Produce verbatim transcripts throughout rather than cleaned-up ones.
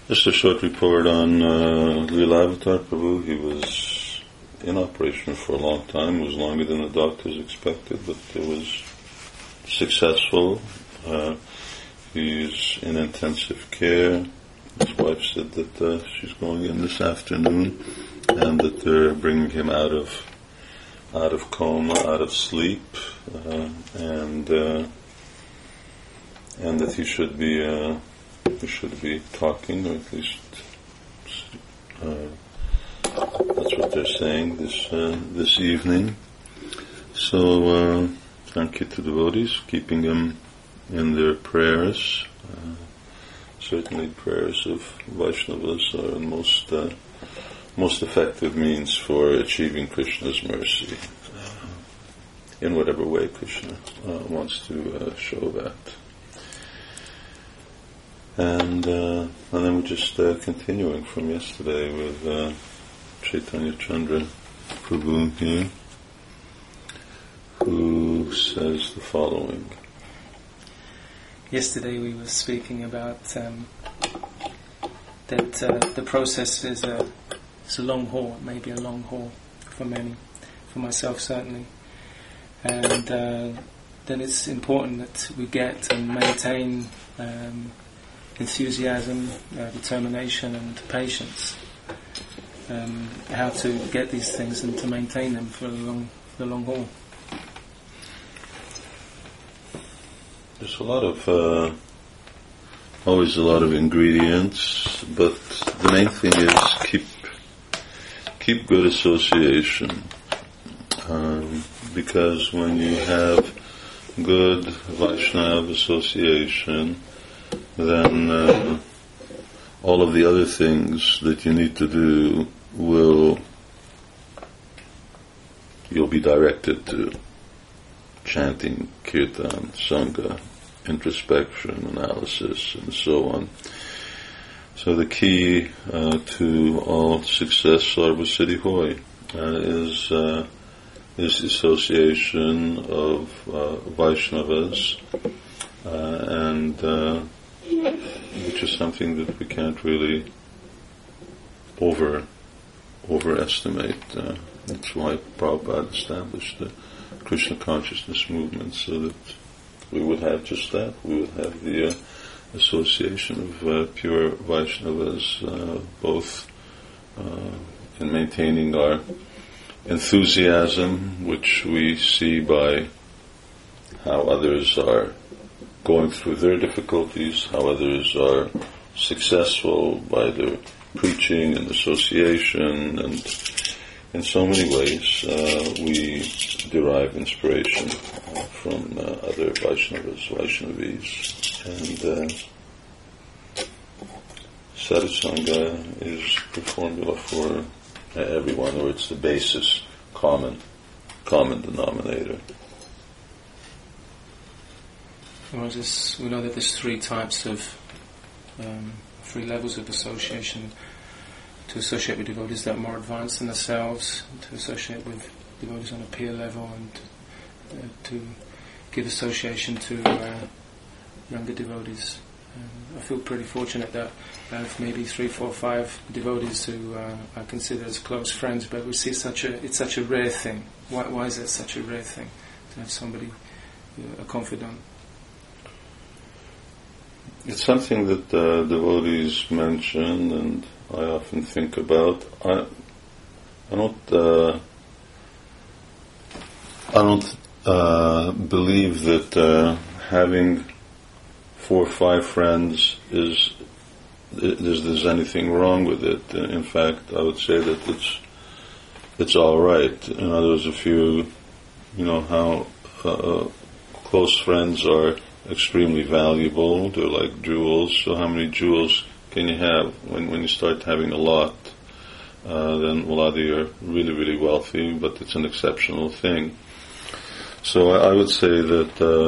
Just a short report on uh, Leelavatar Prabhu. He was in operation for a long time. It was longer than the doctors expected, but it was successful. Uh, he's in intensive care. His wife said that uh, she's going in this afternoon, and that they're bringing him out of out of coma, out of sleep, uh, and uh, and that he should be. Uh, We should be talking, or at least uh, that's what they're saying this uh, this evening. So, uh, thank you to devotees, keeping them in their prayers. Uh, certainly, prayers of Vaishnavas are the most uh, most effective means for achieving Krishna's mercy uh, in whatever way Krishna uh, wants to uh, show that. And uh, and then we're just uh, continuing from yesterday with uh, Chaitanya Chandra Prabhu here, who says the following. Yesterday we were speaking about um, that uh, the process is a, it's a long haul, maybe a long haul for many, for myself certainly. And uh, then it's important that we get and maintain um, enthusiasm, uh, determination and patience. Um, how to get these things and to maintain them for the long, for the long haul. There's a lot of, uh, always a lot of ingredients, but the main thing is keep, keep good association. Um, because when you have good Vaishnava association, then uh, all of the other things that you need to do will, you'll be directed to. Chanting, kirtan, sangha, introspection, analysis, and so on. So the key uh, to all success, sarva siddhi hoy, uh, is uh, is association of uh, Vaishnavas, uh, and uh, which is something that we can't really over overestimate. Uh, that's why Prabhupada established the Krishna consciousness movement, so that we would have just that. We would have the uh, association of uh, pure Vaishnavas, uh, both uh, in maintaining our enthusiasm, which we see by how others are going through their difficulties, how others are successful by their preaching and association, and in so many ways uh, we derive inspiration uh, from uh, other Vaishnavas, Vaishnavis, and uh, Sadhusanga is the formula for uh, everyone, or it's the basis, common, common denominator. Well, just, we know that there's three types of, um, three levels of association. To associate with devotees that are more advanced than ourselves, to associate with devotees on a peer level, and uh, to give association to uh, younger devotees. Um, I feel pretty fortunate that I have maybe three, four, five devotees who uh, I consider as close friends, but we see such a, it's such a rare thing. Why, why is it such a rare thing to have somebody, uh, a confidant? It's something that uh, devotees mention, and I often think about. I, I don't. Uh, I don't uh, believe that uh, having four or five friends is there's, there's anything wrong with it. In fact, I would say that it's it's all right. In other words, if you you know how uh, close friends are extremely valuable. They're like jewels. So how many jewels can you have? When when you start having a lot, uh, then well, either you're really, really wealthy, but it's an exceptional thing. So I, I would say that uh,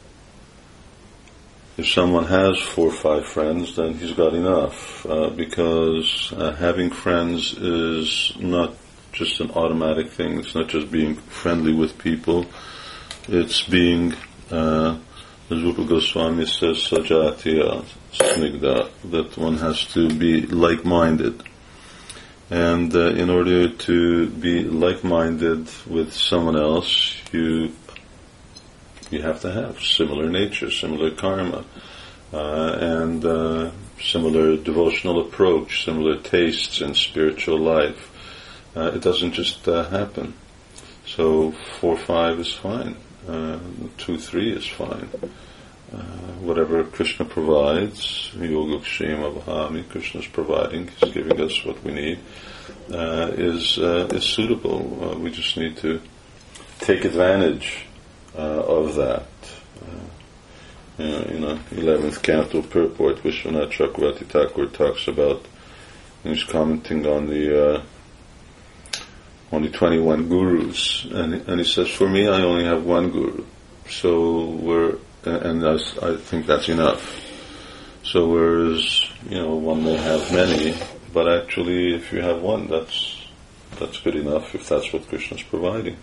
if someone has four or five friends, then he's got enough, uh, because uh, having friends is not just an automatic thing. It's not just being friendly with people. It's being uh, as Rupa Goswami says, sajatiya snigdha, that one has to be like-minded. And uh, in order to be like-minded with someone else, you you have to have similar nature, similar karma, uh, and uh, similar devotional approach, similar tastes in spiritual life. Uh, it doesn't just uh, happen. So four, five is fine. Uh, two, three is fine. Uh, whatever Krishna provides, Yogakshema Bhami, Krishna is providing, He's giving us what we need, uh, is uh, is suitable. Uh, we just need to take advantage uh, of that. Uh, you know, in the eleventh canto purport, Vishwanath Chakravarti Thakur talks about, he's commenting on the uh, on the twenty-one gurus, and and he says, for me, I only have one guru, so we're and that's, I think that's enough. So whereas, you know, one may have many, but actually if you have one, that's that's good enough if that's what Krishna's providing.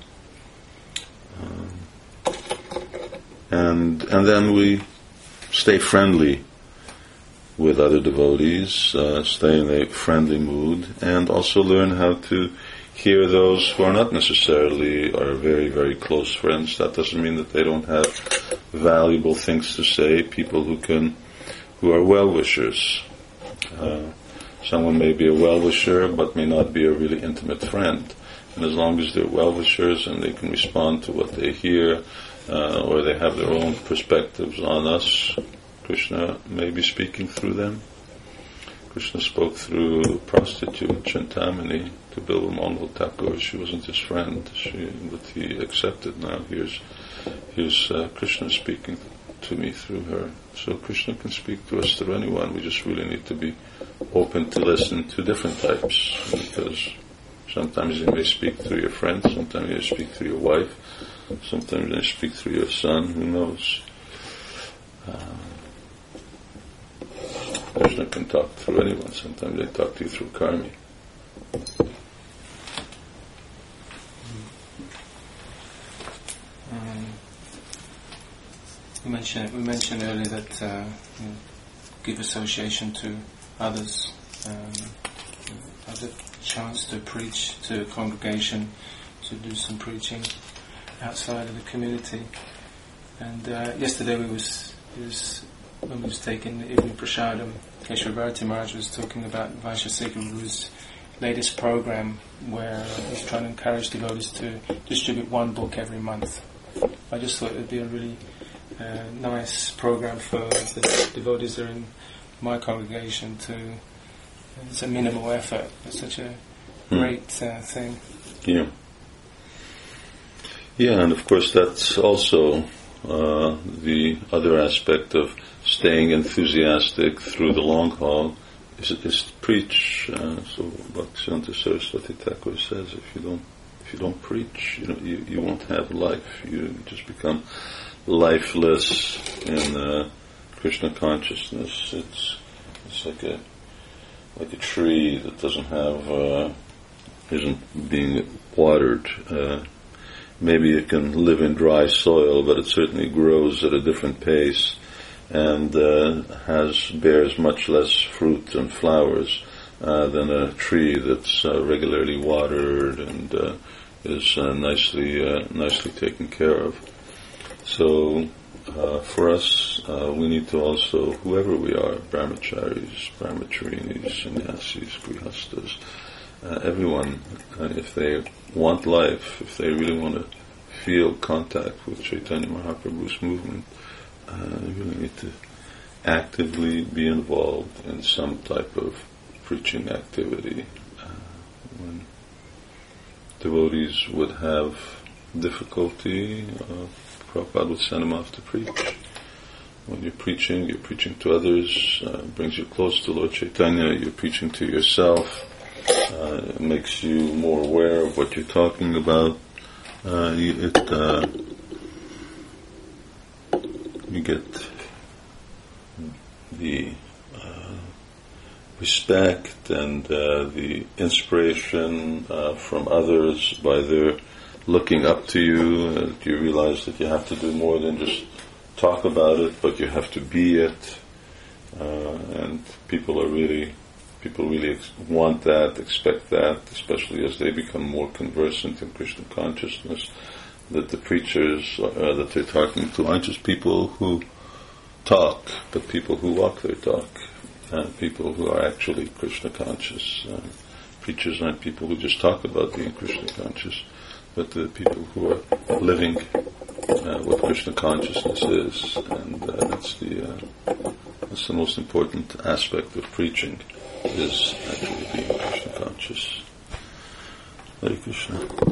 Um, and and then we stay friendly with other devotees, uh, stay in a friendly mood, and also learn how to hear those who are not necessarily our very, very close friends. That doesn't mean that they don't have valuable things to say, people who can, who are well-wishers. Uh, someone may be a well-wisher, but may not be a really intimate friend. And as long as they're well-wishers and they can respond to what they hear, uh, or they have their own perspectives on us, Krishna may be speaking through them. Krishna spoke through prostitute Chintamani to Bilva Mangal Thakur. She wasn't his friend, she, but he accepted now. Here's, here's uh, Krishna speaking to me through her. So Krishna can speak to us through anyone. We just really need to be open to listen to different types, because sometimes he may speak through your friend, sometimes he may speak through your wife, sometimes he may speak through your son, who knows. Uh, Krishna can talk through anyone. Sometimes they talk to you through karmi. Um, we mentioned we mentioned earlier that uh, you know, give association to others, um, have the chance to preach to a congregation, to do some preaching outside of the community. And uh, yesterday we was, we was when we was taking the evening prasadam, Keshava Bharati Maharaj was talking about Vaishya Guru's latest program, where he's trying to encourage devotees to distribute one book every month. I just thought it would be a really uh, nice program for the devotees that are in my congregation to. It's a minimal effort. It's such a great uh, thing. Yeah. Yeah, and of course that's also uh, the other aspect of staying enthusiastic through the long haul is, is to preach. Uh, so Bhaktisiddhanta Saraswati Thakur says, if you don't, if you don't preach, you know, you, you won't have life. You just become lifeless in uh, Krishna consciousness. It's it's like a like a tree that doesn't have uh, isn't being watered. Uh, maybe it can live in dry soil, but it certainly grows at a different pace, and uh, has bears much less fruit and flowers uh, than a tree that's uh, regularly watered and uh, is uh, nicely uh, nicely taken care of. So uh, for us, uh, we need to also, whoever we are, brahmacharis, brahmacharinis, sannyasis, grihastas, uh, everyone, uh, if they want life, if they really want to feel contact with Chaitanya Mahaprabhu's movement, Uh, you really need to actively be involved in some type of preaching activity. Uh, when devotees would have difficulty, uh, Prabhupada would send them off to preach. When you're preaching, you're preaching to others, uh, brings you close to Lord Chaitanya, you're preaching to yourself, uh, it makes you more aware of what you're talking about. Uh, it uh, You get the uh, respect and uh, the inspiration uh, from others by their looking up to you. Uh, you realize that you have to do more than just talk about it, but you have to be it. Uh, and people are really, people really ex- want that, expect that, especially as they become more conversant in Krishna consciousness, that the preachers uh, that they're talking to aren't just people who talk, but people who walk their talk, and people who are actually Krishna conscious. Uh, preachers aren't people who just talk about being Krishna conscious, but the people who are living uh, what Krishna consciousness is, and uh, that's the uh, that's the most important aspect of preaching, is actually being Krishna conscious. Hare Krishna.